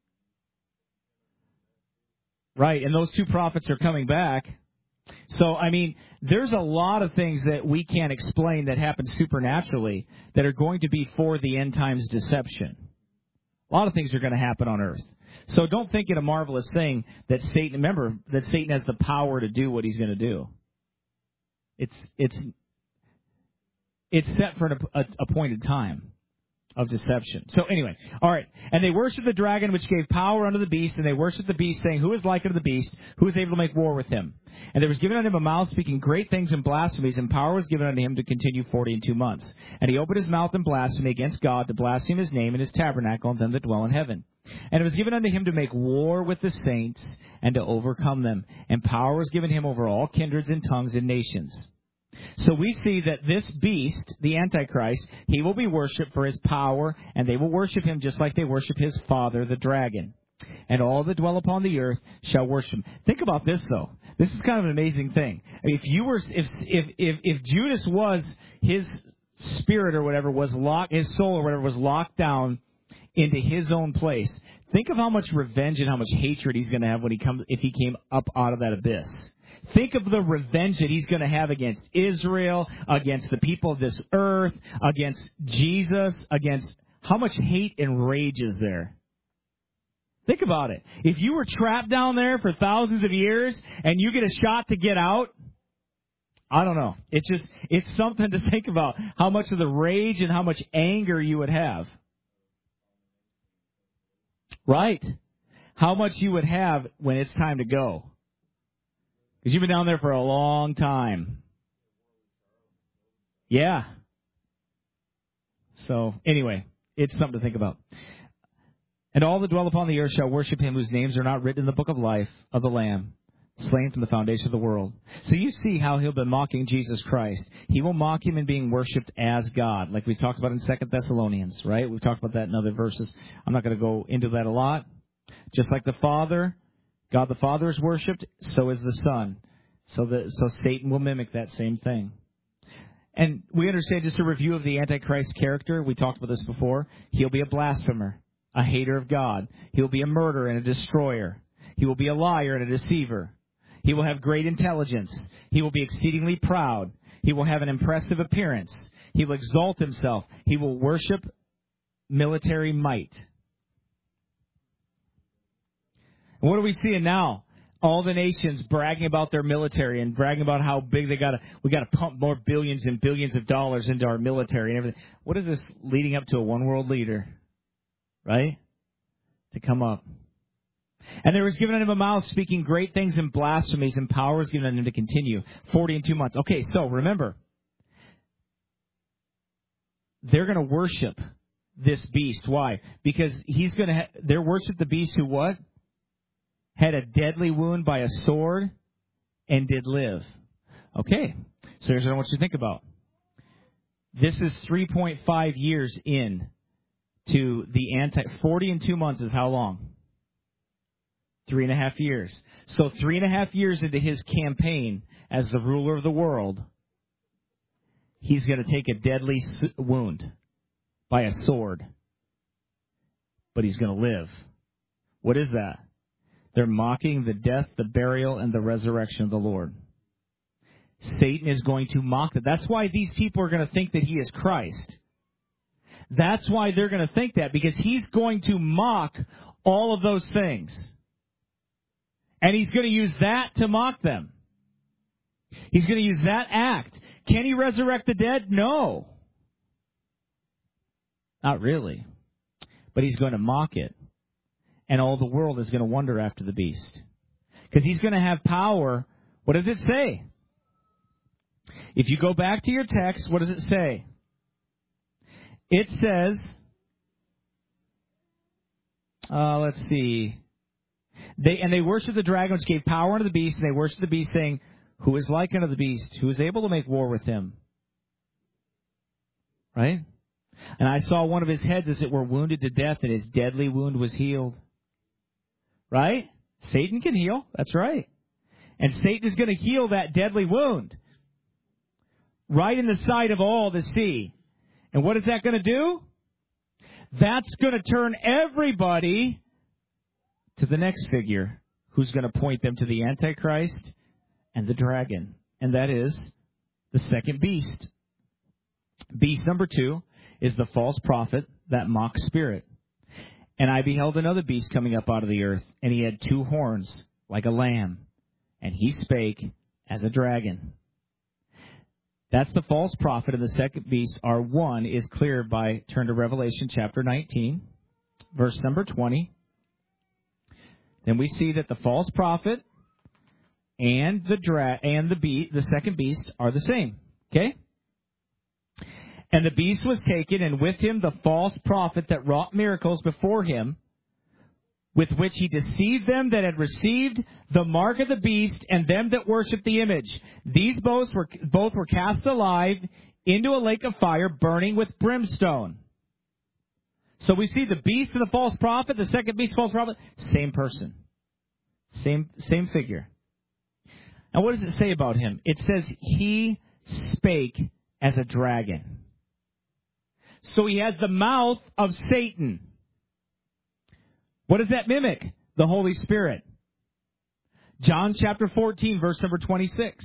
Right, and those 2 prophets are coming back. So, I mean, there's a lot of things that we can't explain that happen supernaturally that are going to be for the end times deception. A lot of things are going to happen on earth. So don't think it a marvelous thing that Satan, remember, that Satan has the power to do what he's going to do. It's set for an appointed time of deception. So anyway, all right. And they worshiped the dragon, which gave power unto the beast, and they worshiped the beast, saying, Who is like unto the beast? Who is able to make war with him? And there was given unto him a mouth speaking great things and blasphemies, and power was given unto him to continue 42 months. And he opened his mouth in blasphemy against God, to blaspheme his name and his tabernacle, and them that dwell in heaven. And it was given unto him to make war with the saints, and to overcome them. And power was given him over all kindreds and tongues and nations. So we see that this beast, the Antichrist, he will be worshipped for his power, and they will worship him just like they worship his father, the dragon. And all that dwell upon the earth shall worship him. Think about this, though. This is kind of an amazing thing. If Judas was, his spirit or whatever was locked, his soul or whatever was locked down into his own place, think of how much revenge and how much hatred he's going to have if he came up out of that abyss. Think of the revenge that he's going to have against Israel, against the people of this earth, against Jesus, against how much hate and rage is there. Think about it. If you were trapped down there for thousands of years and you get a shot to get out, I don't know. It's something to think about, how much of the rage and how much anger you would have. Right. How much you would have when it's time to go. Because you've been down there for a long time. Yeah. So, anyway, it's something to think about. And all that dwell upon the earth shall worship him whose names are not written in the book of life of the Lamb, slain from the foundation of the world. So you see how he'll be mocking Jesus Christ. He will mock him in being worshipped as God, like we talked about in 2 Thessalonians, right? We've talked about that in other verses. I'm not going to go into that a lot. Just like the Father, God the Father is worshipped, so is the Son. So Satan will mimic that same thing. And we understand, just a review of the Antichrist character, we talked about this before, he'll be a blasphemer, a hater of God. He'll be a murderer and a destroyer. He will be a liar and a deceiver. He will have great intelligence. He will be exceedingly proud. He will have an impressive appearance. He will exalt himself. He will worship military might. And what are we seeing now? All the nations bragging about their military and bragging about how big we got to pump more billions and billions of dollars into our military and everything. What is this leading up to? A one world leader, right? To come up. And there was given unto him a mouth speaking great things and blasphemies, and power was given unto him to continue 42 months. Okay, so remember, they're going to worship this beast. Why? Because he's going to they worship the beast who what? Had a deadly wound by a sword and did live. Okay, so here's what I want you to think about. This is 3.5 years in to the 40 and 2 months is how long? 3.5 years. So 3.5 years into his campaign as the ruler of the world, he's going to take a deadly wound by a sword. But he's going to live. What is that? They're mocking the death, the burial, and the resurrection of the Lord. Satan is going to mock that. That's why these people are going to think that he is Christ. That's why they're going to think that, because he's going to mock all of those things. And he's going to use that to mock them. He's going to use that act. Can he resurrect the dead? No. Not really. But he's going to mock it. And all the world is going to wonder after the beast. Because he's going to have power. What does it say? If you go back to your text, what does it say? It says, let's see. They worshiped the dragon, which gave power unto the beast, and they worshiped the beast, saying, who is like unto the beast? Who is able to make war with him? Right? And I saw one of his heads as it were wounded to death, and his deadly wound was healed. Right? Satan can heal. That's right. And Satan is going to heal that deadly wound. Right in the side of all the sea. And what is that going to do? That's going to turn everybody to the next figure, who's going to point them to the Antichrist and the dragon. And that is the second beast. Beast number 2 is the false prophet, that mock spirit. And I beheld another beast coming up out of the earth, and he had 2 horns like a lamb, and he spake as a dragon. That's the false prophet, and the second beast, one is cleared by, turn to Revelation chapter 19, verse number 20. Then we see that the false prophet and the second beast are the same. Okay? And the beast was taken, and with him the false prophet that wrought miracles before him, with which he deceived them that had received the mark of the beast and them that worshipped the image. These both were cast alive into a lake of fire, burning with brimstone. So we see the beast and the false prophet, the second beast, false prophet, same person. Same figure. Now what does it say about him? It says he spake as a dragon. So he has the mouth of Satan. What does that mimic? The Holy Spirit. John chapter 14, verse number 26.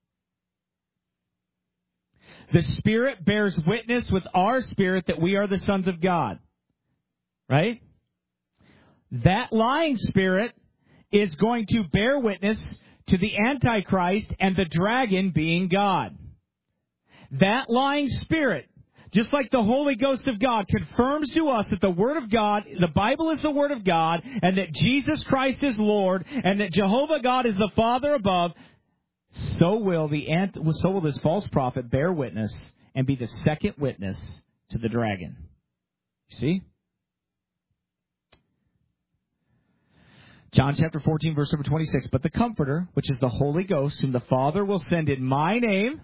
The Spirit bears witness with our spirit that we are the sons of God. Right? That lying spirit is going to bear witness to the Antichrist and the dragon being God. That lying spirit, just like the Holy Ghost of God, confirms to us that the Word of God, the Bible is the Word of God, and that Jesus Christ is Lord, and that Jehovah God is the Father above, so will this false prophet bear witness and be the second witness to the dragon. You see? John chapter 14, verse number 26. But the Comforter, which is the Holy Ghost, whom the Father will send in my name,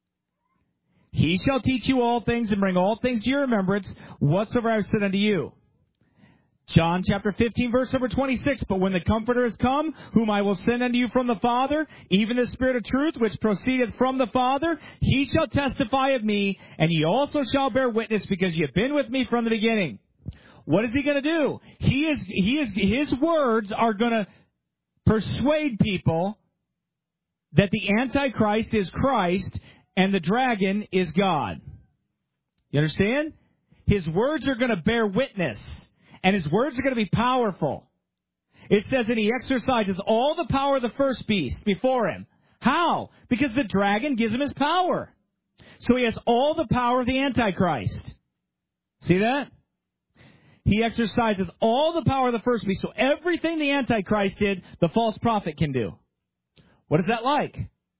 he shall teach you all things and bring all things to your remembrance, whatsoever I have said unto you. John chapter 15, verse number 26. But when the Comforter is come, whom I will send unto you from the Father, even the Spirit of truth, which proceedeth from the Father, he shall testify of me, and ye also shall bear witness, because ye have been with me from the beginning. What is he going to do? His words are going to persuade people that the Antichrist is Christ and the dragon is God. You understand? His words are going to bear witness, and his words are going to be powerful. It says that he exercises all the power of the first beast before him. How? Because the dragon gives him his power. So he has all the power of the Antichrist. See that? He exercises all the power of the first beast. So everything the Antichrist did, the false prophet can do. What is that like?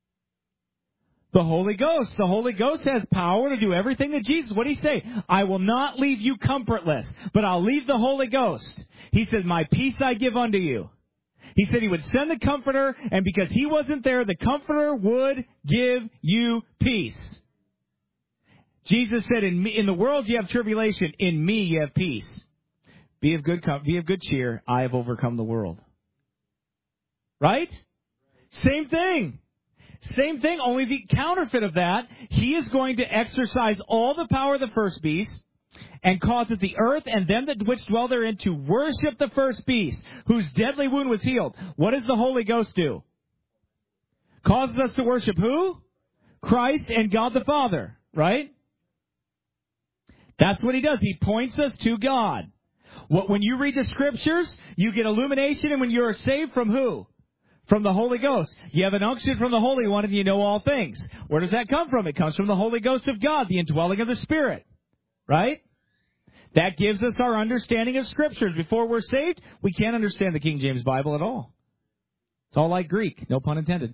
The Holy Ghost. The Holy Ghost has power to do everything that Jesus. What did he say? I will not leave you comfortless, but I'll leave the Holy Ghost. He said, my peace I give unto you. He said he would send the Comforter, and because he wasn't there, the Comforter would give you peace. Jesus said, in the world you have tribulation, in me you have peace. Be of good cheer. I have overcome the world. Right? Same thing. Same thing, only the counterfeit of that. He is going to exercise all the power of the first beast and causes the earth and them that which dwell therein to worship the first beast, whose deadly wound was healed. What does the Holy Ghost do? Causes us to worship who? Christ and God the Father. Right? That's what he does. He points us to God. When you read the Scriptures, you get illumination, and when you are saved, from who? From the Holy Ghost. You have an unction from the Holy One, and you know all things. Where does that come from? It comes from the Holy Ghost of God, the indwelling of the Spirit. Right? That gives us our understanding of Scriptures. Before we're saved, we can't understand the King James Bible at all. It's all like Greek, no pun intended.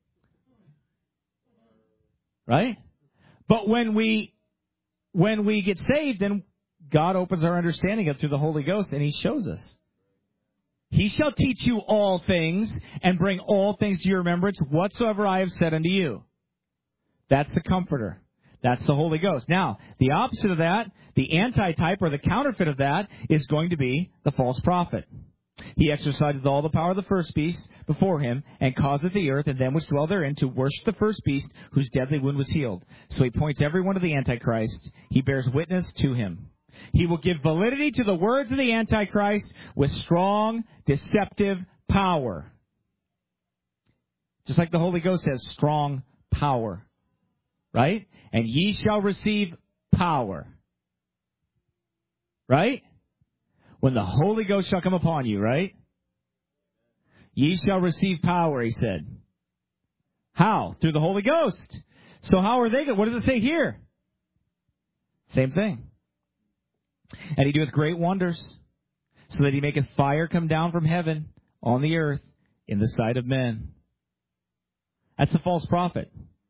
Right? But when we get saved, then God opens our understanding up through the Holy Ghost, and he shows us. He shall teach you all things and bring all things to your remembrance whatsoever I have said unto you. That's the Comforter. That's the Holy Ghost. Now, the opposite of that, the antitype or the counterfeit of that, is going to be the false prophet. He exerciseth all the power of the first beast before him, and causeth the earth and them which dwell therein to worship the first beast, whose deadly wound was healed. So he points everyone to the Antichrist. He bears witness to him. He will give validity to the words of the Antichrist with strong, deceptive power. Just like the Holy Ghost has strong power. Right? And ye shall receive power. Right? When the Holy Ghost shall come upon you, right? Ye shall receive power, he said. How? Through the Holy Ghost. So how are they? What does it say here? Same thing. And he doeth great wonders, so that he maketh fire come down from heaven on the earth in the sight of men. That's the false prophet.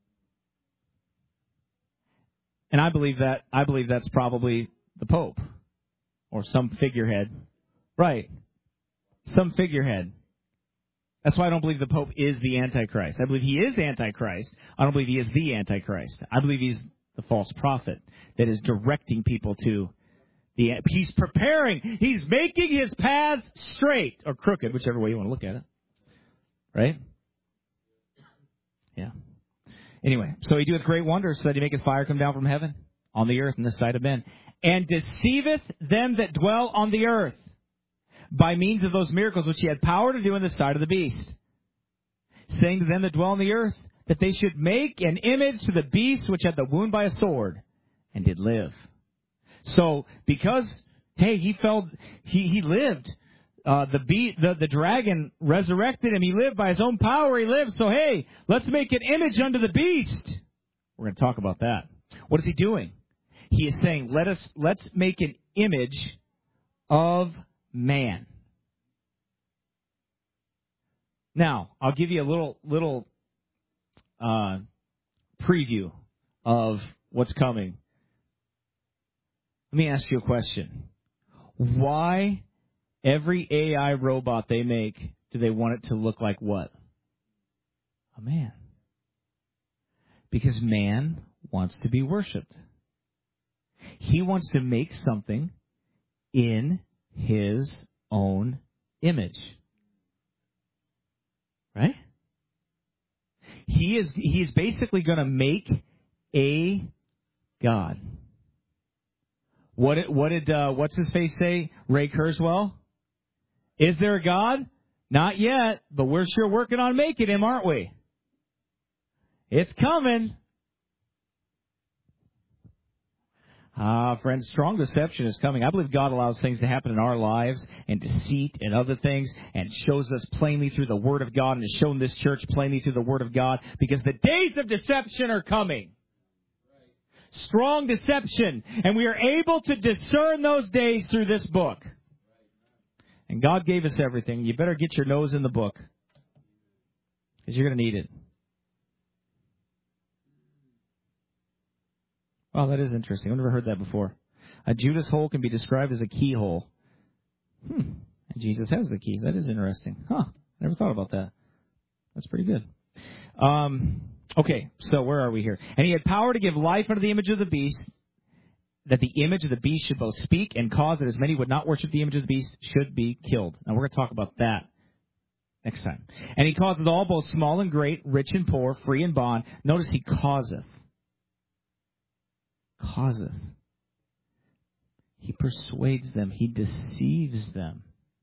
And I believe that's probably the Pope or some figurehead. Right. Some figurehead. That's why I don't believe the Pope is the Antichrist. I believe he is Antichrist. I don't believe he is the Antichrist. I believe he's the false prophet that is directing people to he's preparing. He's making his paths straight or crooked, whichever way you want to look at it. Right? Yeah. Anyway, so he doeth great wonders, so that he maketh fire come down from heaven on the earth in the sight of men, and deceiveth them that dwell on the earth by means of those miracles which he had power to do in the sight of the beast, saying to them that dwell on the earth that they should make an image to the beast which had the wound by a sword and did live. So because he lived. The dragon resurrected him. He lived by his own power. He lived. So, let's make an image unto the beast. We're going to talk about that. What is he doing? He is saying, let's make an image of man. Now, I'll give you a little preview of what's coming. Let me ask you a question. Why every AI robot they make, do they want it to look like what? A man. Because man wants to be worshipped. He wants to make something in his own image. Right? He is basically going to make a God. What did what's his face say? Ray Kurzweil? Is there a God? Not yet, but we're sure working on making him, aren't we? It's coming. Friends, strong deception is coming. I believe God allows things to happen in our lives, and deceit and other things, and shows us plainly through the Word of God, and has shown this church plainly through the Word of God, because the days of deception are coming. Strong deception. And we are able to discern those days through this book. And God gave us everything. You better get your nose in the book, because you're going to need it. Wow, that is interesting. I've never heard that before. A Judas hole can be described as a keyhole. And Jesus has the key. That is interesting. Never thought about that. That's pretty good. Okay, so where are we here? And he had power to give life unto the image of the beast, that the image of the beast should both speak and cause that as many would not worship the image of the beast should be killed. Now, we're going to talk about that next time. And he causeth all, both small and great, rich and poor, free and bond. Notice he causeth. Causeth. He persuades them. He deceives them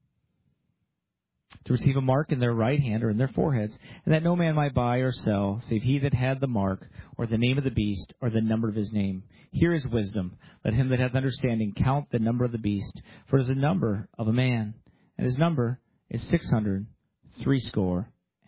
to receive a mark in their right hand or in their foreheads, and that no man might buy or sell, save he that had the mark, or the name of the beast, or the number of his name. Here is wisdom. Let him that hath understanding count the number of the beast, for it is the number of a man, and his number is 666.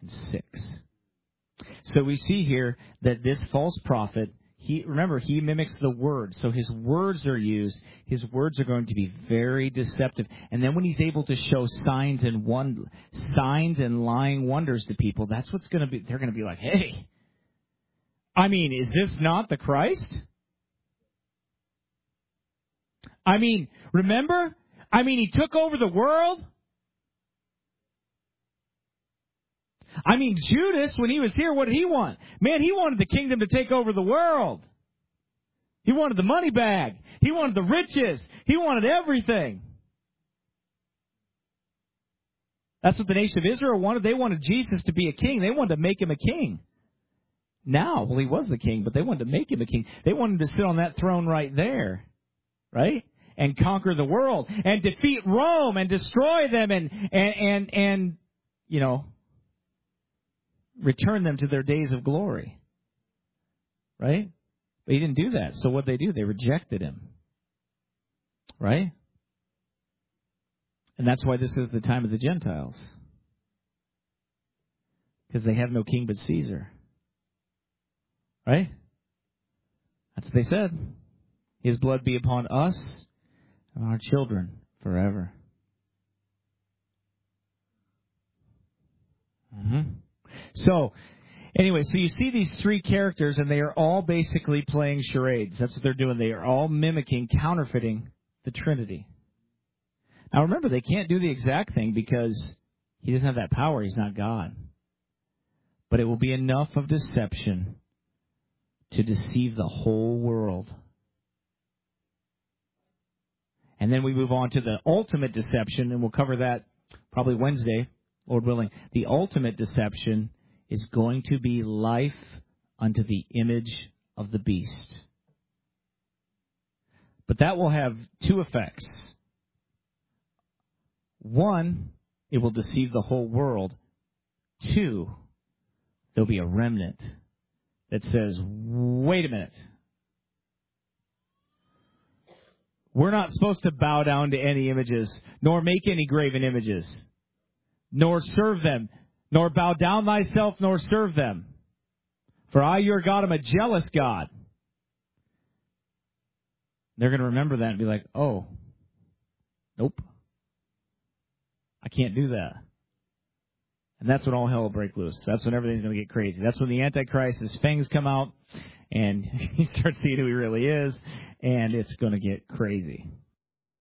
So we see here that this false prophet, he mimics the word. So his words are used. His words are going to be very deceptive. And then when he's able to show signs and lying wonders to people, that's what's going to be. They're going to be like, hey, is this not the Christ? Remember? He took over the world. I mean, Judas, when he was here, what did he want? Man, he wanted the kingdom to take over the world. He wanted the money bag. He wanted the riches. He wanted everything. That's what the nation of Israel wanted. They wanted Jesus to be a king. They wanted to make him a king. Now, well, he was the king, but they wanted to make him a king. They wanted him to sit on that throne right there, right? And conquer the world and defeat Rome and destroy them and you know, return them to their days of glory, right? But he didn't do that. So what did they do? They rejected him, right? And that's why this is the time of the Gentiles, because they have no king but Caesar. Right? That's what they said. His blood be upon us and our children forever. So, anyway, so you see these three characters, and they are all basically playing charades. That's what they're doing. They are all mimicking, counterfeiting the Trinity. Now, remember, they can't do the exact thing because he doesn't have that power. He's not God. But it will be enough of deception to deceive the whole world. And then we move on to the ultimate deception, and we'll cover that probably Wednesday, Lord willing. The ultimate deception is going to be life unto the image of the beast. But that will have two effects. One, it will deceive the whole world. Two, there'll be a remnant that says, wait a minute. We're not supposed to bow down to any images, nor make any graven images, nor serve them, nor bow down thyself, nor serve them. For I, your God, am a jealous God. They're going to remember that and be like, oh, nope. I can't do that. And that's when all hell will break loose. That's when everything's going to get crazy. That's when the Antichrist, his fangs come out, and he starts seeing who he really is, and it's going to get crazy.